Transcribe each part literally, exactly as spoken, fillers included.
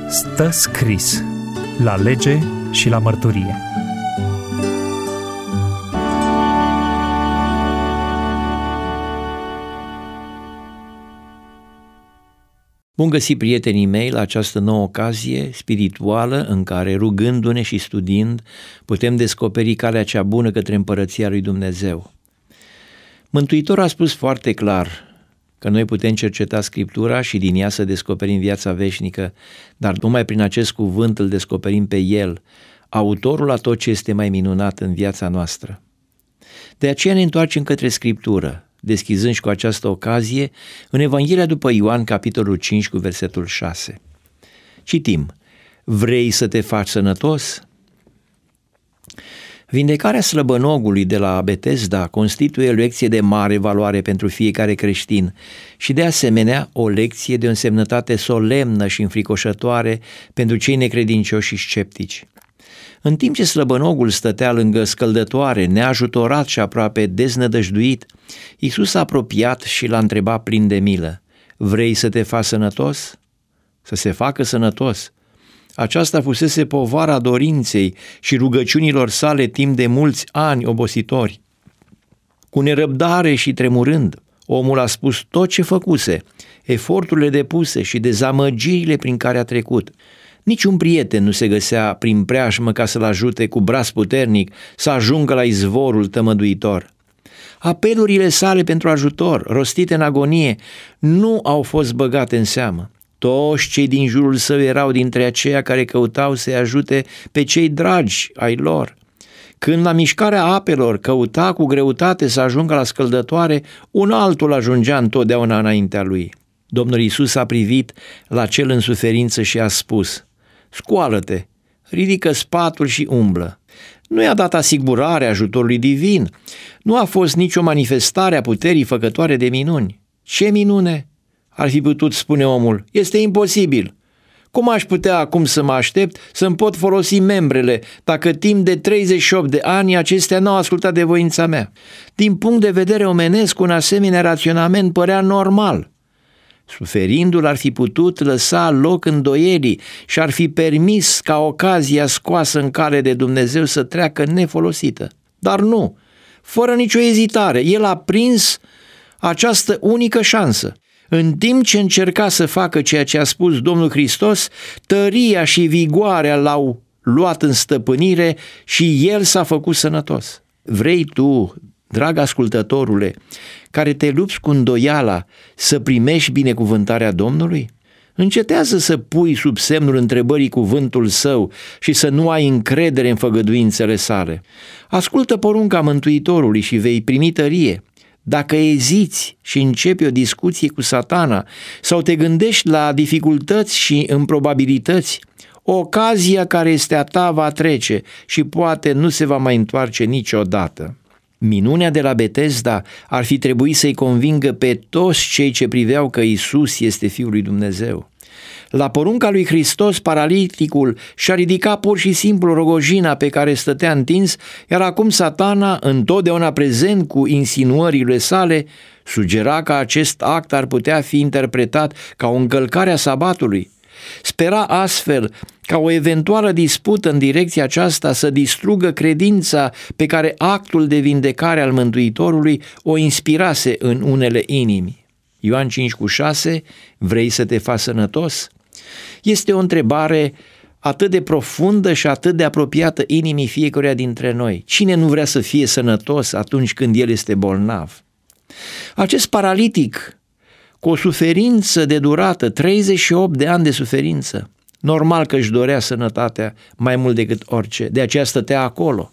Stă scris la lege și la mărturie. Bun găsit, prietenii mei, la această nouă ocazie spirituală în care, rugându-ne și studiind, putem descoperi calea cea bună către împărăția lui Dumnezeu. Mântuitorul a spus foarte clar că noi putem cerceta Scriptura și din ea să descoperim viața veșnică, dar numai prin acest cuvânt îl descoperim pe El, autorul a tot ce este mai minunat în viața noastră. De aceea ne întoarcem către Scriptură, deschizând și cu această ocazie în Evanghelia după Ioan, capitolul cinci, cu versetul șase. Citim: vrei să te faci sănătos? Vindecarea slăbănogului de la Betesda constituie o lecție de mare valoare pentru fiecare creștin și de asemenea o lecție de o însemnătate solemnă și înfricoșătoare pentru cei necredincioși și sceptici. În timp ce slăbănogul stătea lângă scăldătoare, neajutorat și aproape deznădăjduit, Iisus s-a apropiat și l-a întrebat plin de milă: vrei să te faci sănătos? Să se facă sănătos. Aceasta fusese povara dorinței și rugăciunilor sale timp de mulți ani obositori. Cu nerăbdare și tremurând, omul a spus tot ce făcuse, eforturile depuse și dezamăgirile prin care a trecut. Niciun prieten nu se găsea prin preajmă ca să-l ajute cu braț puternic să ajungă la izvorul tămăduitor. Apelurile sale pentru ajutor, rostite în agonie, nu au fost băgate în seamă. Toți cei din jurul său erau dintre aceia care căutau să-i ajute pe cei dragi ai lor. Când la mișcarea apelor căuta cu greutate să ajungă la scăldătoare, un altul ajungea întotdeauna înaintea lui. Domnul Iisus a privit la cel în suferință și a spus: scoală-te, ridică spatul și umblă. Nu i-a dat asigurare ajutorului divin, nu a fost nicio manifestare a puterii făcătoare de minuni. Ce minune? Ar fi putut spune omul: este imposibil. Cum aș putea acum să mă aștept să-mi pot folosi membrele dacă timp de treizeci și opt de ani acestea n-au ascultat de voința mea? Din punct de vedere omenesc, un asemenea raționament părea normal. Suferindu-l ar fi putut lăsa loc îndoielii și ar fi permis ca ocazia scoasă în cale de Dumnezeu să treacă nefolosită. Dar nu, fără nicio ezitare, el a prins această unică șansă. În timp ce încerca să facă ceea ce a spus Domnul Hristos, tăria și vigoarea l-au luat în stăpânire și el s-a făcut sănătos. Vrei tu, drag ascultătorule, care te lupți cu îndoiala, să primești binecuvântarea Domnului? Încetează să pui sub semnul întrebării cuvântul său și să nu ai încredere în făgăduințele sale. Ascultă porunca Mântuitorului și vei primi tărie. Dacă eziți și începi o discuție cu Satana sau te gândești la dificultăți și improbabilități, ocazia care este a ta va trece și poate nu se va mai întoarce niciodată. Minunea de la Betesda ar fi trebuit să-i convingă pe toți cei ce priveau că Iisus este Fiul lui Dumnezeu. La porunca lui Hristos, paraliticul și-a ridicat pur și simplu rogojina pe care stătea întins, iar acum Satana, întotdeauna prezent cu insinuările sale, sugera că acest act ar putea fi interpretat ca o încălcare a sabatului. Spera astfel ca o eventuală dispută în direcția aceasta să distrugă credința pe care actul de vindecare al Mântuitorului o inspirase în unele inimi. Ioan cinci cu șase, vrei să te faci sănătos? Este o întrebare atât de profundă și atât de apropiată inimii fiecăruia dintre noi. Cine nu vrea să fie sănătos atunci când el este bolnav? Acest paralitic, cu o suferință de durată, treizeci și opt de ani de suferință, normal că își dorea sănătatea mai mult decât orice, de aceea stătea acolo.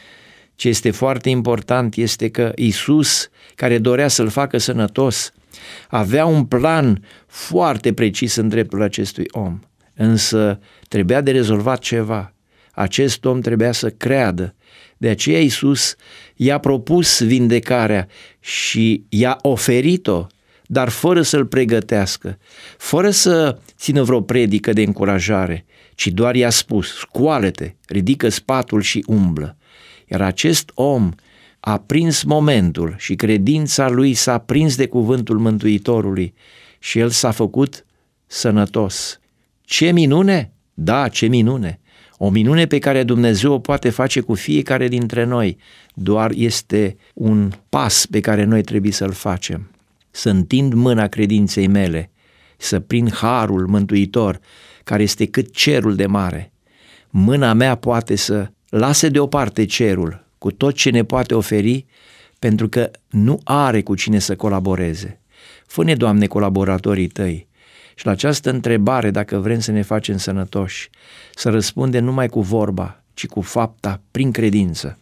Ce este foarte important este că Iisus, care dorea să-l facă sănătos, avea un plan foarte precis în dreptul acestui om, însă trebuia de rezolvat ceva. Acest om trebuia să creadă. De aceea Iisus i-a propus vindecarea și i-a oferit-o, dar fără să-l pregătească, fără să țină vreo predică de încurajare, ci doar i-a spus: scoală-te, ridică spatul și umblă. Iar acest om a prins momentul și credința lui s-a prins de cuvântul Mântuitorului și el s-a făcut sănătos. Ce minune? Da, ce minune! O minune pe care Dumnezeu o poate face cu fiecare dintre noi, doar este un pas pe care noi trebuie să-l facem. Să întind mâna credinței mele, să prind harul mântuitor, care este cât cerul de mare. Mâna mea poate să lase deoparte cerul cu tot ce ne poate oferi, pentru că nu are cu cine să colaboreze. Fă-ne, Doamne, colaboratorii Tăi. Și la această întrebare, dacă vrem să ne facem sănătoși, să răspundem numai cu vorba, ci cu fapta, prin credință.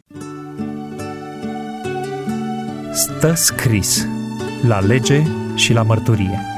Stă scris la lege și la mărturie.